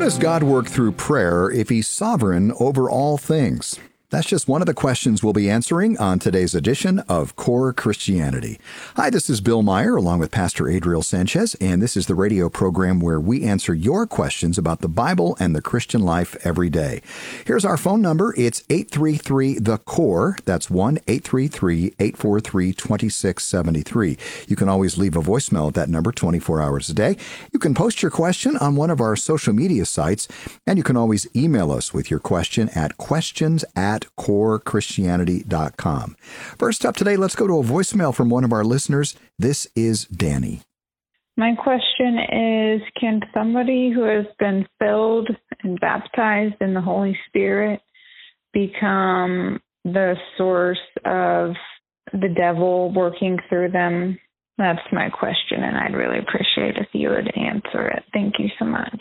does God work through prayer if He's sovereign over all things? That's just one of the questions we'll be answering on today's edition of Core Christianity. Hi, this is Bill Meyer along with Pastor Adriel Sanchez, and this is the radio program where we answer your questions about the Bible and the Christian life every day. Here's our phone number. It's 833-THE-CORE. That's 1-833-843-2673. You can always leave a voicemail at that number 24 hours a day. You can post your question on one of our social media sites, and you can always email us with your question at questions@corechristianity.com. First up today, let's go to a voicemail from one of our listeners. This is Danny. My question is, can somebody who has been filled and baptized in the Holy Spirit become the source of the devil working through them? That's my question, and I'd really appreciate if you would answer it. Thank you so much.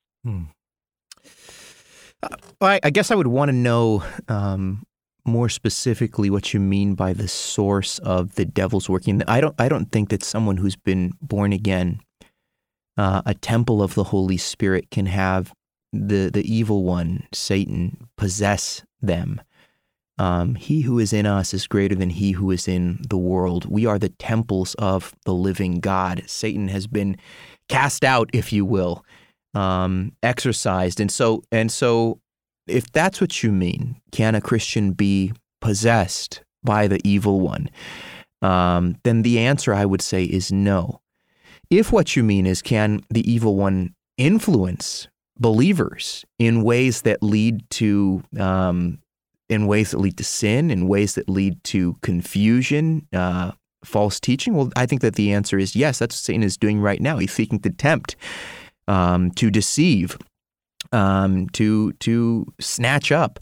Well, I guess I would want to know more specifically what you mean by the source of the devil's working. I don't think that someone who's been born again, a temple of the Holy Spirit, can have the evil one, Satan, possess them. He who is in us is greater than he who is in the world. We are the temples of the living God. Satan has been cast out, if you will, exorcised. And so if that's what you mean, can a Christian be possessed by the evil one? Then the answer, I would say, is no. If what you mean is, can the evil one influence believers in ways that lead to sin, in ways that lead to confusion, false teaching, well, I think that the answer is yes. That's what Satan is doing right now. He's seeking to tempt, to deceive, to snatch up.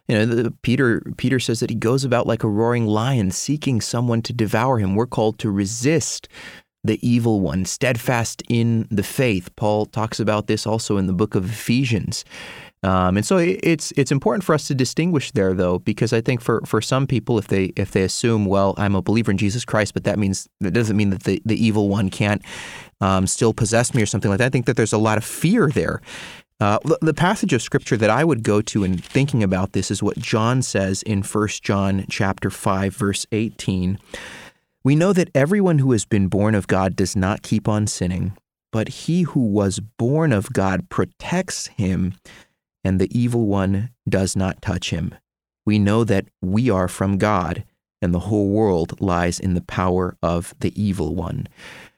Peter says that he goes about like a roaring lion, seeking someone to devour him. We're called to resist the evil one, steadfast in the faith. Paul talks about this also in the book of Ephesians. And so it's important for us to distinguish there, though, because I think for some people, if they assume, well, I'm a believer in Jesus Christ, but that doesn't mean that the evil one can't still possess me or something like that. I think that there's a lot of fear there. The passage of Scripture that I would go to in thinking about this is what John says in 1 John chapter 5, verse 18. We know that everyone who has been born of God does not keep on sinning, but he who was born of God protects him, and the evil one does not touch him. We know that we are from God, and the whole world lies in the power of the evil one.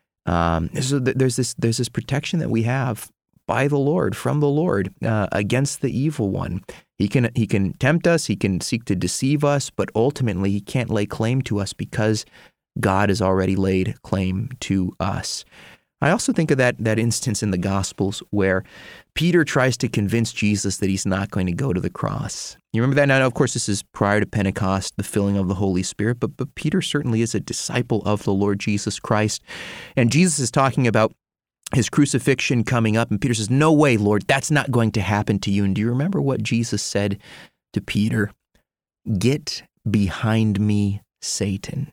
So there's this protection that we have by the Lord, from the Lord, against the evil one. He can tempt us, he can seek to deceive us, but ultimately he can't lay claim to us because God has already laid claim to us. I also think of that instance in the Gospels where Peter tries to convince Jesus that he's not going to go to the cross. You remember that? Now, of course, this is prior to Pentecost, the filling of the Holy Spirit, but Peter certainly is a disciple of the Lord Jesus Christ. And Jesus is talking about his crucifixion coming up, and Peter says, "No way, Lord, that's not going to happen to you." And do you remember what Jesus said to Peter? "Get behind me, Satan."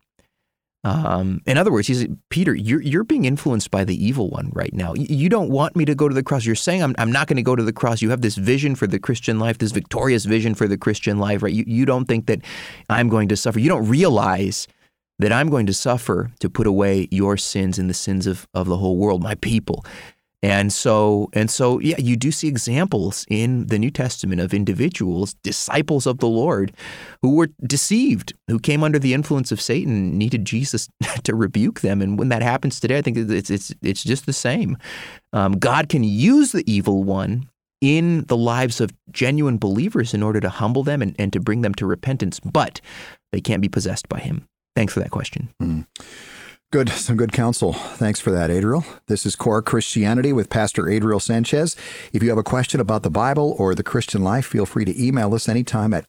In other words, he said, Peter, you're being influenced by the evil one right now. You don't want me to go to the cross. You're saying I'm not going to go to the cross. You have this vision for the Christian life, this victorious vision for the Christian life, right? You don't think that I'm going to suffer. You don't realize that I'm going to suffer to put away your sins and the sins of the whole world, my people. And so, yeah, you do see examples in the New Testament of individuals, disciples of the Lord, who were deceived, who came under the influence of Satan, needed Jesus to rebuke them. And when that happens today, I think it's just the same. God can use the evil one in the lives of genuine believers in order to humble them and to bring them to repentance, but they can't be possessed by him. Thanks for that question. Good. Some good counsel. Thanks for that, Adriel. This is Core Christianity with Pastor Adriel Sanchez. If you have a question about the Bible or the Christian life, feel free to email us anytime at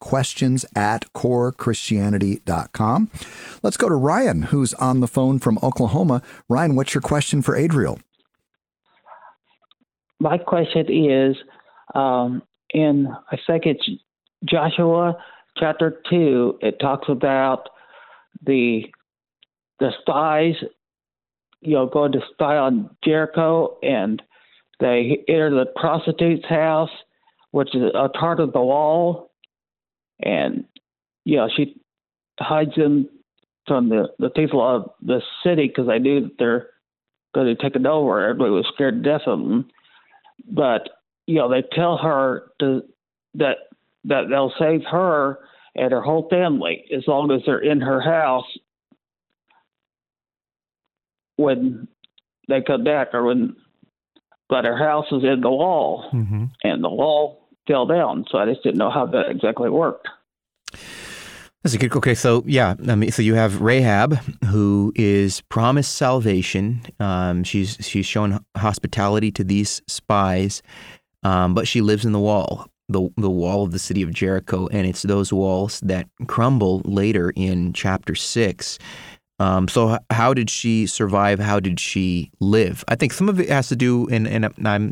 questions@corechristianity.com. Let's go to Ryan, who's on the phone from Oklahoma. Ryan, what's your question for Adriel? My question is, in, I think it's Joshua chapter 2, it talks about the spies, going to spy on Jericho, and They enter the prostitute's house, which is a part of the wall, and she hides them from the people of the city because they knew that they're going to take it over. Everybody was scared to death of them. But, they tell her that they'll save her and her whole family as long as they're in her house when they come back, but her house was in the wall, and the wall fell down. So I just didn't know how that exactly worked. That's a good. Okay, so so you have Rahab, who is promised salvation. She's shown hospitality to these spies, but she lives in the wall, the wall of the city of Jericho, and it's those walls that crumble later in chapter 6. So how did she survive? How did she live? I think some of it has to do, and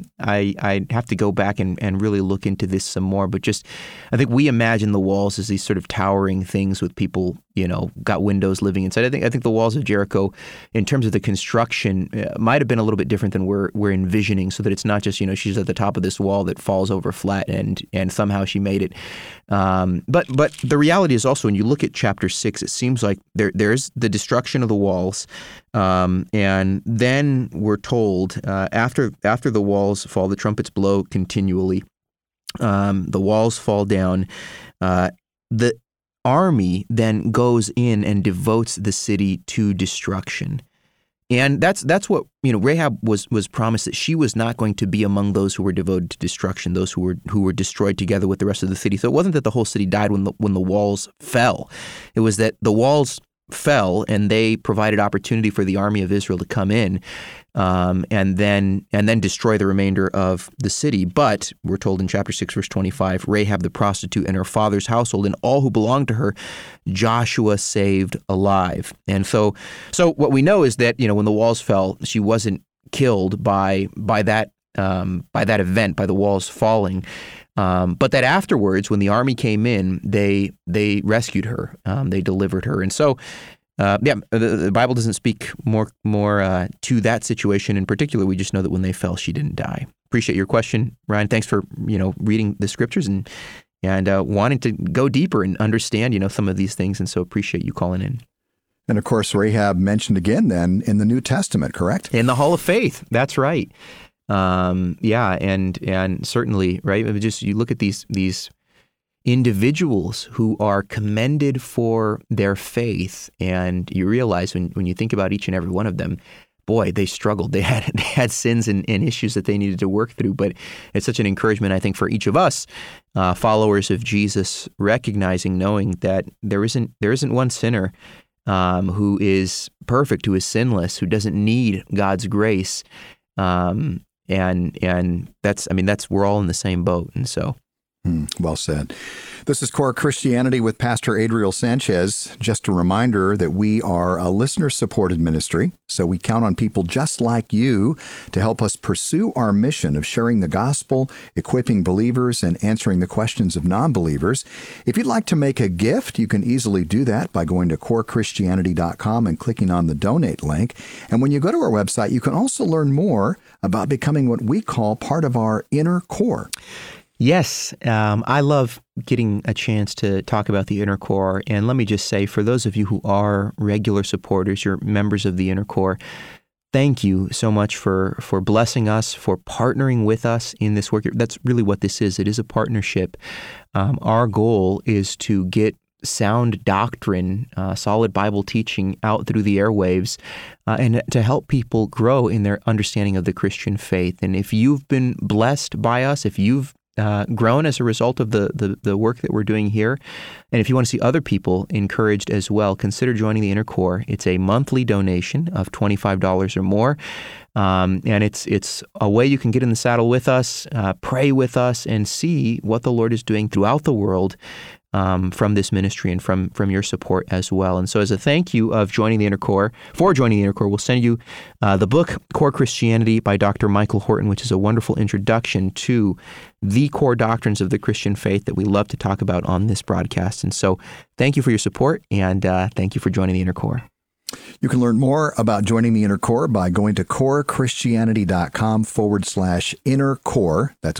I have to go back and really look into this some more, but just I think we imagine the walls as these sort of towering things with people, got windows living inside. I think the walls of Jericho, in terms of the construction, might have been a little bit different than we're envisioning, so that it's not just, she's at the top of this wall that falls over flat and somehow she made it. But the reality is also, when you look at chapter 6, it seems like there's the destruction of the walls, and then we're told after the walls fall, the trumpets blow continually. The walls fall down. The army then goes in and devotes the city to destruction. And that's what, Rahab was promised, that she was not going to be among those who were devoted to destruction, those who were destroyed together with the rest of the city. So it wasn't that the whole city died when the walls fell. It was that the walls fell and they provided opportunity for the army of Israel to come in and then destroy the remainder of the city. But we're told in chapter 6, verse 25, Rahab the prostitute and her father's household and all who belonged to her, Joshua saved alive. And so what we know is that, when the walls fell, she wasn't killed by that event, by the walls falling. But that afterwards, when the army came in, they rescued her, they delivered her, and so the Bible doesn't speak more to that situation in particular. We just know that when they fell, she didn't die. Appreciate your question, Ryan. Thanks for reading the scriptures and wanting to go deeper and understand some of these things, and so appreciate you calling in. And of course, Rahab mentioned again then in the New Testament, correct? In the Hall of Faith. That's right. And certainly, right? Just you look at these individuals who are commended for their faith, and you realize when you think about each and every one of them, boy, they struggled. They had sins and issues that they needed to work through. But it's such an encouragement, I think, for each of us, followers of Jesus, recognizing, knowing that there isn't one sinner who is perfect, who is sinless, who doesn't need God's grace. And that's we're all in the same boat, and so. Well said. This is Core Christianity with Pastor Adriel Sanchez. Just a reminder that we are a listener-supported ministry, so we count on people just like you to help us pursue our mission of sharing the gospel, equipping believers, and answering the questions of non-believers. If you'd like to make a gift, you can easily do that by going to corechristianity.com and clicking on the donate link. And when you go to our website, you can also learn more about becoming what we call part of our inner core. Yes, I love getting a chance to talk about the Inner Core. And let me just say, for those of you who are regular supporters, you're members of the Inner Core, thank you so much for blessing us, for partnering with us in this work. That's really what this is. It is a partnership. Our goal is to get sound doctrine, solid Bible teaching out through the airwaves, and to help people grow in their understanding of the Christian faith. And if you've been blessed by us, if you've grown as a result of the work that we're doing here, and if you want to see other people encouraged as well, consider joining the Inner Core. It's a monthly donation of $25 or more, and it's a way you can get in the saddle with us, pray with us, and see what the Lord is doing throughout the world from this ministry and from your support as well. And so as a thank you of joining the Inner Core, we'll send you the book, Core Christianity by Dr. Michael Horton, which is a wonderful introduction to the core doctrines of the Christian faith that we love to talk about on this broadcast. And so thank you for your support, and thank you for joining the Inner Core. You can learn more about joining the Inner Core by going to corechristianity.com/inner core. That's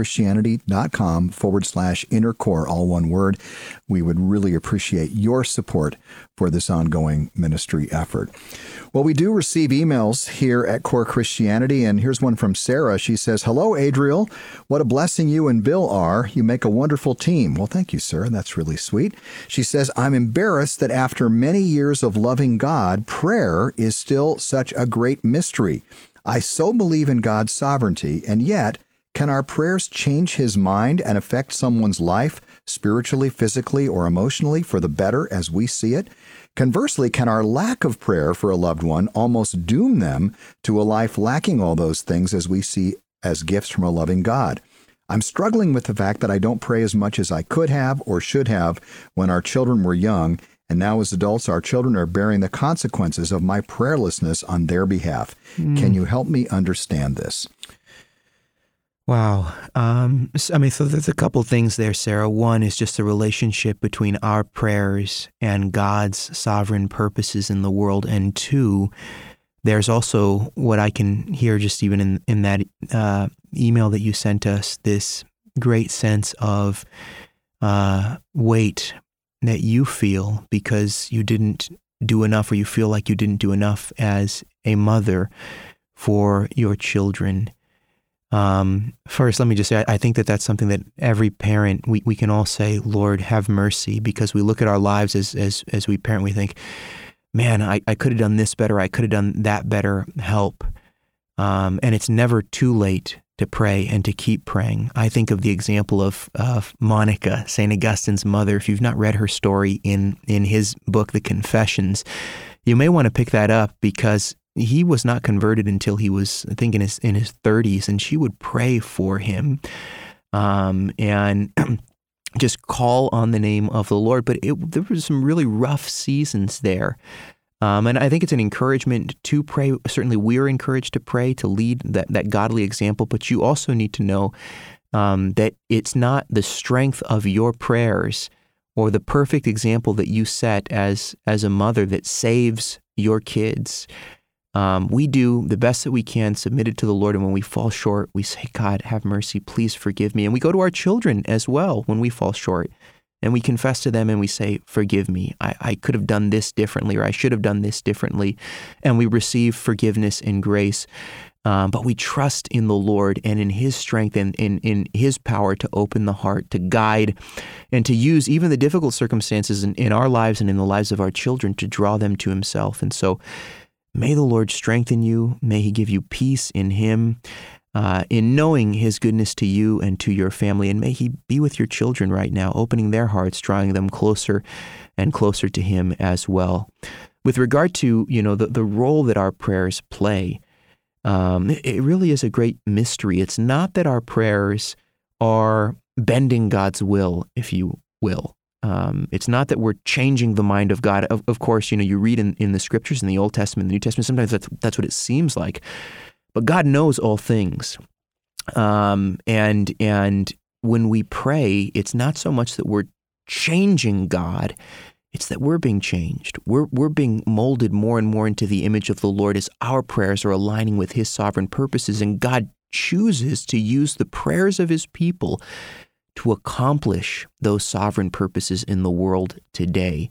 corechristianity.com/inner core, all one word. We would really appreciate your support for this ongoing ministry effort. Well, we do receive emails here at Core Christianity, and here's one from Sarah. She says, "Hello, Adriel. What a blessing you and Bill are. You make a wonderful team." Well, thank you, Sarah. That's really sweet. She says, "I'm embarrassed that after many years of loving God, prayer is still such a great mystery. I so believe in God's sovereignty, and yet, can our prayers change His mind and affect someone's life, spiritually, physically, or emotionally, for the better as we see it? Conversely, can our lack of prayer for a loved one almost doom them to a life lacking all those things as we see as gifts from a loving God? I'm struggling with the fact that I don't pray as much as I could have or should have when our children were young, and now as adults, our children are bearing the consequences of my prayerlessness on their behalf. Can you help me understand this?" Wow. So there's a couple things there, Sarah. One is just the relationship between our prayers and God's sovereign purposes in the world. And two, there's also what I can hear just even in that email that you sent us, this great sense of weight that you feel because you didn't do enough, or you feel like you didn't do enough as a mother for your children. First, let me just say, I think that that's something that every parent, we can all say, "Lord, have mercy," because we look at our lives as we parent, we think, man, I could have done this better, I could have done that better, help. And it's never too late to pray and to keep praying. I think of the example of Monica, St. Augustine's mother. If you've not read her story in his book, The Confessions, you may want to pick that up because he was not converted until he was, I think, in his 30s, and she would pray for him and just call on the name of the Lord. But there were some really rough seasons there. And I think it's an encouragement to pray. Certainly we're encouraged to pray, to lead that godly example, but you also need to know that it's not the strength of your prayers or the perfect example that you set as a mother that saves your kids. We do the best that we can, submit it to the Lord, and when we fall short, we say, "God, have mercy, please forgive me." And we go to our children as well when we fall short, and we confess to them and we say, "Forgive me, I could have done this differently, or I should have done this differently," and we receive forgiveness and grace. But we trust in the Lord and in His strength and in His power to open the heart, to guide, and to use even the difficult circumstances in our lives and in the lives of our children to draw them to Himself. And so may the Lord strengthen you. May He give you peace in Him, in knowing His goodness to you and to your family. And may He be with your children right now, opening their hearts, drawing them closer and closer to Him as well. With regard to, the role that our prayers play, it really is a great mystery. It's not that our prayers are bending God's will, if you will. It's not that we're changing the mind of God. Of course, you read in the Scriptures, in the Old Testament, the New Testament, sometimes that's what it seems like. But God knows all things. And when we pray, it's not so much that we're changing God, it's that we're being changed. We're being molded more and more into the image of the Lord as our prayers are aligning with His sovereign purposes. And God chooses to use the prayers of His people to accomplish those sovereign purposes in the world today.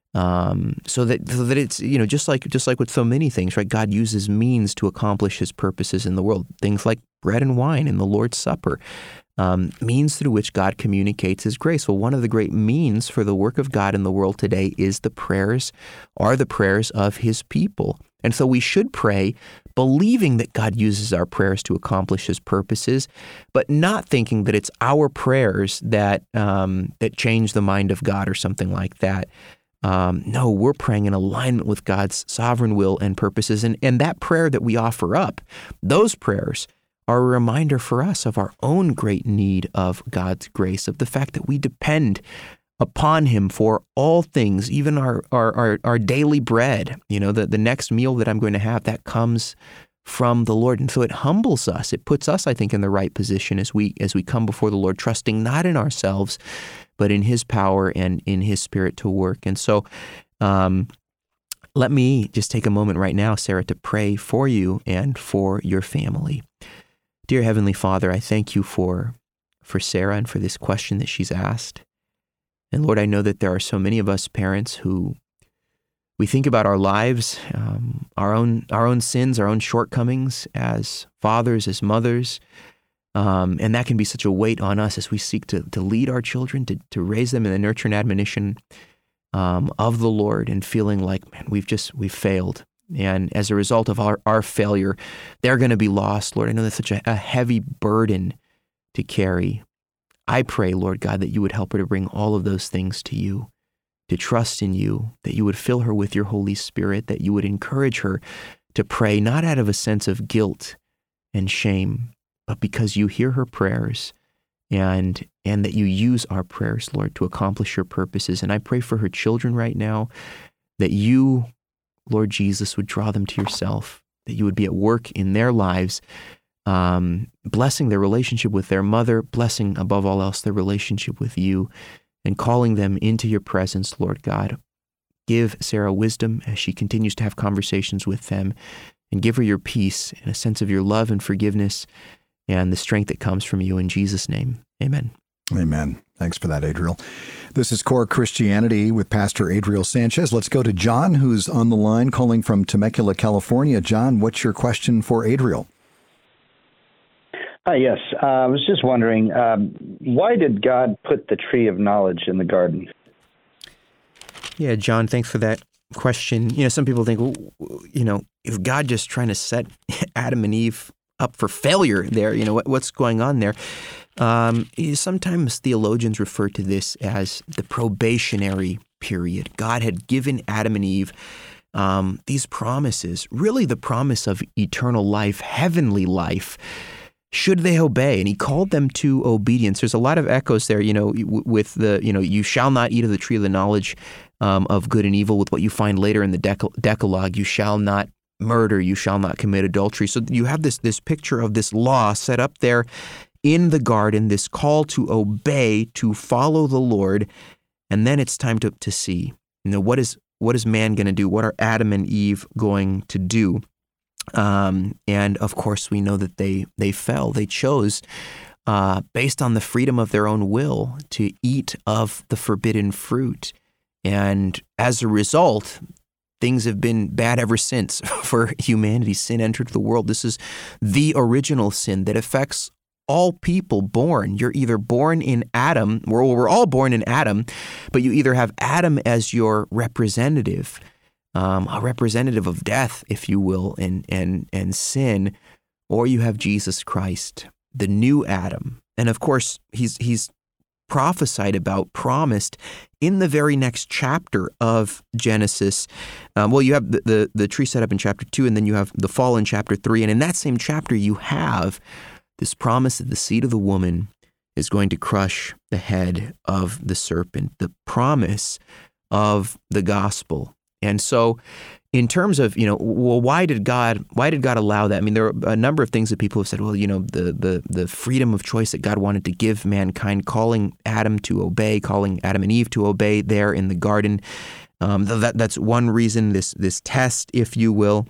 So that it's, just like with so many things, right? God uses means to accomplish His purposes in the world. Things like bread and wine in the Lord's Supper, means through which God communicates His grace. Well, one of the great means for the work of God in the world today is the prayers of His people. And so we should pray believing that God uses our prayers to accomplish His purposes, but not thinking that it's our prayers that change the mind of God or something like that. No, we're praying in alignment with God's sovereign will and purposes. And that prayer that we offer up, those prayers are a reminder for us of our own great need of God's grace, of the fact that we depend upon Him for all things, even our daily bread. The next meal that I'm going to have, that comes from the Lord. And so it humbles us. It puts us, I think, in the right position as we come before the Lord, trusting not in ourselves, but in His power and in His Spirit to work. And so Let me just take a moment right now, Sarah, to pray for you and for your family. Dear Heavenly Father, I thank you for Sarah and for this question that she's asked. And Lord, I know that there are so many of us parents who we think about our lives, our own sins, our own shortcomings as fathers, as mothers, and that can be such a weight on us as we seek to lead our children, to raise them in the nurture and admonition of the Lord, and feeling like, man, we've failed. And as a result of our failure, they're going to be lost. Lord, I know that's such a heavy burden to carry. I pray, Lord God, that you would help her to bring all of those things to you, to trust in you, that you would fill her with your Holy Spirit, that you would encourage her to pray, not out of a sense of guilt and shame, but because you hear her prayers, and that you use our prayers, Lord, to accomplish your purposes. And I pray for her children right now, that you, Lord Jesus, would draw them to yourself, that you would be at work in their lives, blessing their relationship with their mother, blessing above all else their relationship with you, and calling them into your presence, Lord God. Give Sarah wisdom as she continues to have conversations with them, and give her your peace and a sense of your love and forgiveness and the strength that comes from you. In Jesus' name, amen. Amen. Thanks for that, Adriel. This is Core Christianity with Pastor Adriel Sanchez. Let's go to John, who's on the line, calling from Temecula, California. John, what's your question for Adriel? Yes. I was just wondering, why did God put the tree of knowledge in the garden? Yeah, John, thanks for that question. Some people think, is God just trying to set Adam and Eve up for failure there? What's going on there? Sometimes theologians refer to this as the probationary period. God had given Adam and Eve these promises, really the promise of eternal life, heavenly life, should they obey. And he called them to obedience. There's a lot of echoes there, with the, you shall not eat of the tree of the knowledge of good and evil, with what you find later in the Decalogue. You shall not murder, you shall not commit adultery. So you have this picture of this law set up there in the garden, this call to obey, to follow the Lord. And then it's time to see, what is man going to do? What are Adam and Eve going to do? And of course, we know that they fell. They chose, based on the freedom of their own will, to eat of the forbidden fruit. And as a result, things have been bad ever since for humanity. Sin entered the world. This is the original sin that affects all people born. You're either born in Adam, we're all born in Adam, but you either have Adam as your representative, a representative of death, if you will, and sin, or you have Jesus Christ, the new Adam. And of course, he's prophesied about, promised in the very next chapter of Genesis. You have the tree set up in chapter 2, and then you have the fall in chapter 3. And in that same chapter, you have this promise that the seed of the woman is going to crush the head of the serpent, the promise of the gospel. And so in terms of, why did God allow that? I mean, there are a number of things that people have said, the freedom of choice that God wanted to give mankind, calling Adam to obey, calling Adam and Eve to obey there in the garden. That's one reason, this test, if you will.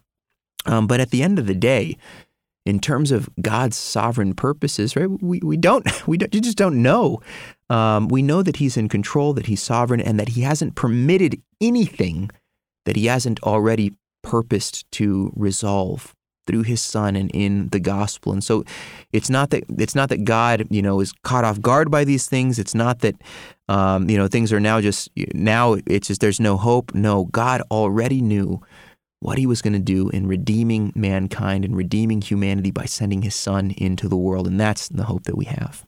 But at the end of the day, in terms of God's sovereign purposes, right? We just don't know. We know that He's in control, that He's sovereign, and that He hasn't permitted anything that He hasn't already purposed to resolve through His Son and in the gospel. And so it's not that God, is caught off guard by these things. It's not that things are now it's just there's no hope. No, God already knew what He was going to do in redeeming mankind and redeeming humanity by sending His Son into the world. And that's the hope that we have.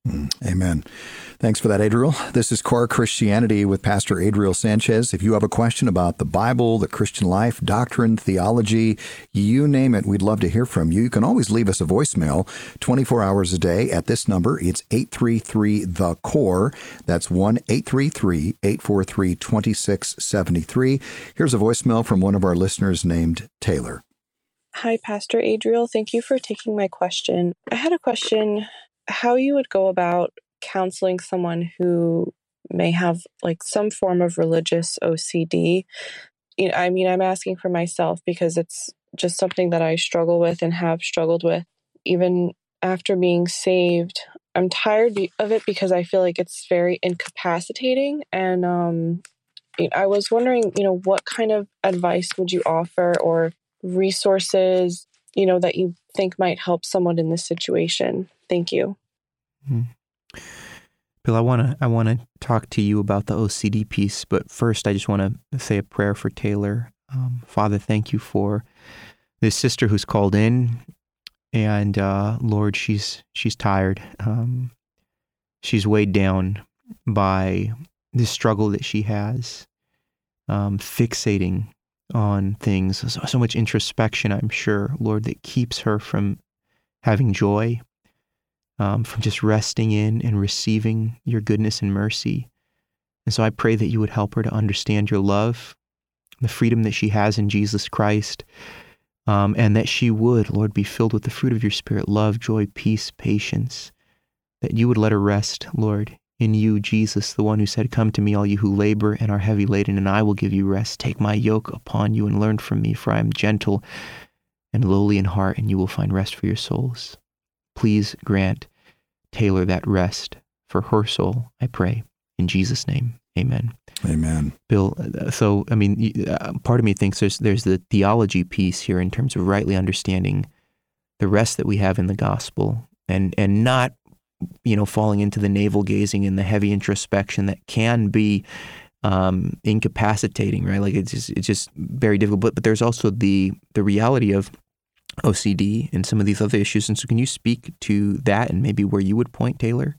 Amen. Thanks for that, Adriel. This is Core Christianity with Pastor Adriel Sanchez. If you have a question about the Bible, the Christian life, doctrine, theology, you name it, we'd love to hear from you. You can always leave us a voicemail 24 hours a day at this number. It's 833-THE-CORE. That's 1-833-843-2673. Here's a voicemail from one of our listeners named Taylor. Hi, Pastor Adriel. Thank you for taking my question. I had a question how you would go about counseling someone who may have some form of religious OCD. I'm asking for myself because it's just something that I struggle with and have struggled with. Even after being saved, I'm tired of it because I feel like it's very incapacitating. And I was wondering, what kind of advice would you offer or resources, that you think might help someone in this situation? Thank you. Mm-hmm. Bill, I want to talk to you about the OCD piece, but first I just want to say a prayer for Taylor. Father, thank you for this sister who's called in, and Lord, she's tired. She's weighed down by this struggle that she has, fixating on things, so much introspection, I'm sure, Lord, that keeps her from having joy, from just resting in and receiving your goodness and mercy. And so I pray that you would help her to understand your love, the freedom that she has in Jesus Christ, and that she would, Lord, be filled with the fruit of your Spirit, love, joy, peace, patience, that you would let her rest, Lord, in you, Jesus, the one who said, "Come to me, all you who labor and are heavy laden, and I will give you rest. Take my yoke upon you and learn from me, for I am gentle and lowly in heart, and you will find rest for your souls." Please grant Taylor that rest for her soul, I pray. In Jesus' name, amen. Amen. Bill, so, part of me thinks there's the theology piece here in terms of rightly understanding the rest that we have in the gospel and not, falling into the navel-gazing and the heavy introspection that can be incapacitating, right? Like it's just very difficult. But there's also the reality of OCD and some of these other issues. And so can you speak to that and maybe where you would point, Taylor?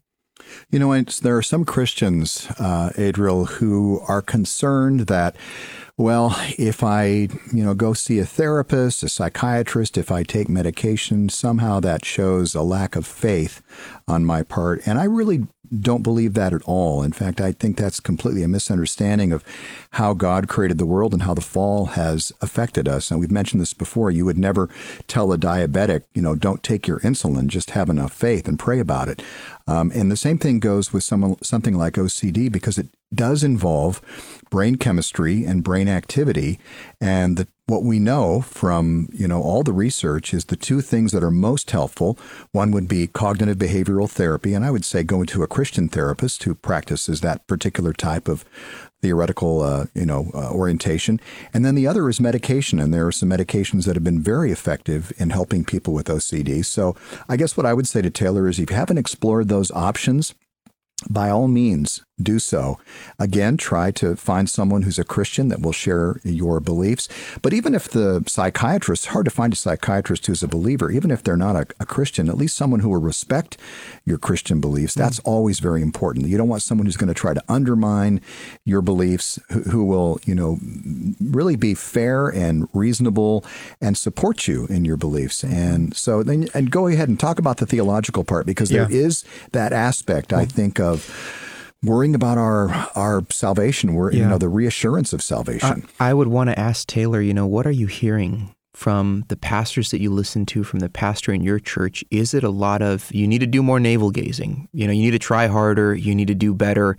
There are some Christians, Adriel, who are concerned that, well, if I, go see a therapist, a psychiatrist, if I take medication, somehow that shows a lack of faith on my part. And I really don't believe that at all. In fact, I think that's completely a misunderstanding of how God created the world and how the fall has affected us. And we've mentioned this before. You would never tell a diabetic, don't take your insulin, just have enough faith and pray about it. And the same thing goes with something like OCD, because it does involve brain chemistry and brain activity. And what we know from, all the research is the two things that are most helpful. One would be cognitive behavioral therapy. And I would say go to a Christian therapist who practices that particular type of theoretical, orientation. And then the other is medication. And there are some medications that have been very effective in helping people with OCD. So I guess what I would say to Taylor is if you haven't explored those options, by all means, do so. Again, try to find someone who's a Christian that will share your beliefs. But even if the psychiatrist, it's hard to find a psychiatrist who's a believer, even if they're not a Christian, at least someone who will respect your Christian beliefs. That's always very important. You don't want someone who's going to try to undermine your beliefs, who will, really be fair and reasonable and support you in your beliefs. And so then, and go ahead and talk about the theological part, because there is that aspect, I think, of worrying about our salvation, the reassurance of salvation. I would want to ask Taylor, what are you hearing from the pastors that you listen to, from the pastor in your church? Is it a lot of, you need to do more navel gazing, you need to try harder, you need to do better?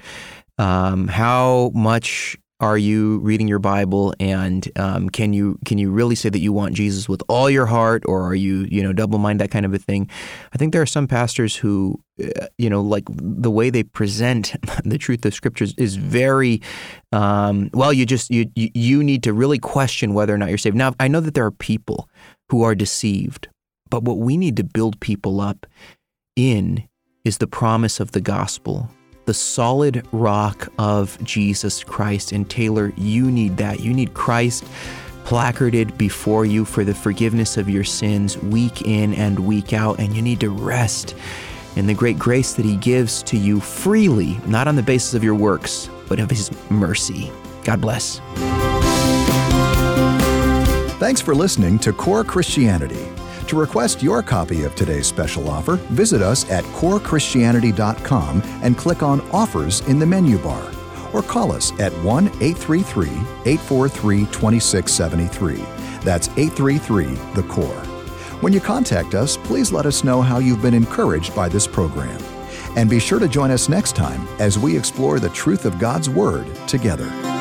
How much are you reading your Bible, and can you really say that you want Jesus with all your heart, or are you double-minded, that kind of a thing? I think there are some pastors who like the way they present the truth of Scriptures is very you need to really question whether or not you're saved. Now, I know that there are people who are deceived, but what we need to build people up in is the promise of the gospel, the solid rock of Jesus Christ. And Taylor, you need that. You need Christ placarded before you for the forgiveness of your sins week in and week out. And you need to rest in the great grace that he gives to you freely, not on the basis of your works, but of his mercy. God bless. Thanks for listening to Core Christianity. To request your copy of today's special offer, visit us at corechristianity.com and click on Offers in the menu bar, or call us at 1-833-843-2673. That's 833-THE-CORE. When you contact us, please let us know how you've been encouraged by this program. And be sure to join us next time as we explore the truth of God's Word together.